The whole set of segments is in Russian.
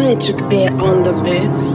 Magic Bear on the beats.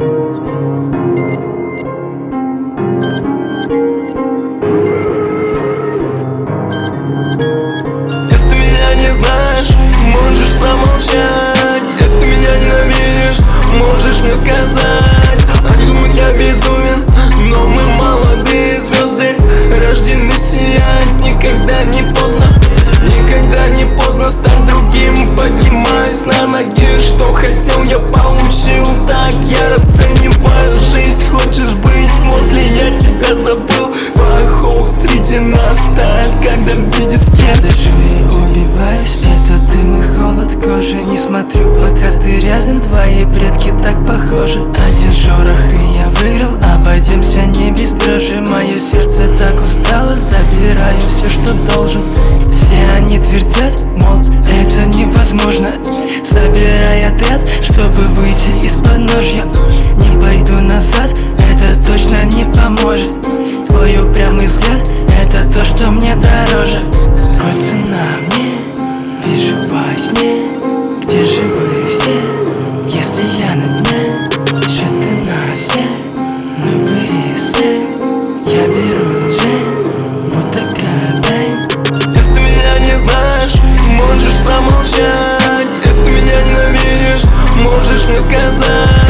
Если меня не знаешь, можешь промолчать. Если меня ненавидишь, можешь мне сказать. Они думают, я безумен, но мы молодые звезды, рождены сиять. Никогда не поздно, никогда не поздно стать другим. Поднимаюсь на ноги, что хотел, я получил. Так я расцениваю жизнь. Хочешь быть возле, я тебя забыл. Плохого среди нас тает, когда видит стены. Дышу и убиваюсь, это дым и холод кожи. Не смотрю, пока ты рядом, твои предки так похожи. Один шорох и я выиграл, обойдемся не без дрожи. Мое сердце так устало, забираю все, что должен. Все они твердят, мол, это невозможно. Собирай отряд, чтобы выйти из-под ножья. Не пойду назад, это точно не поможет. Твой упрямый взгляд, это то, что мне дороже. Кольца на мне, вижу во сне. Где же вы все, если я на дне? Счеты на все, но вырезы. Я беру джин, будто Кобейн. Если меня не знаешь, можешь промолчать. Если меня ненавидишь, можешь мне сказать.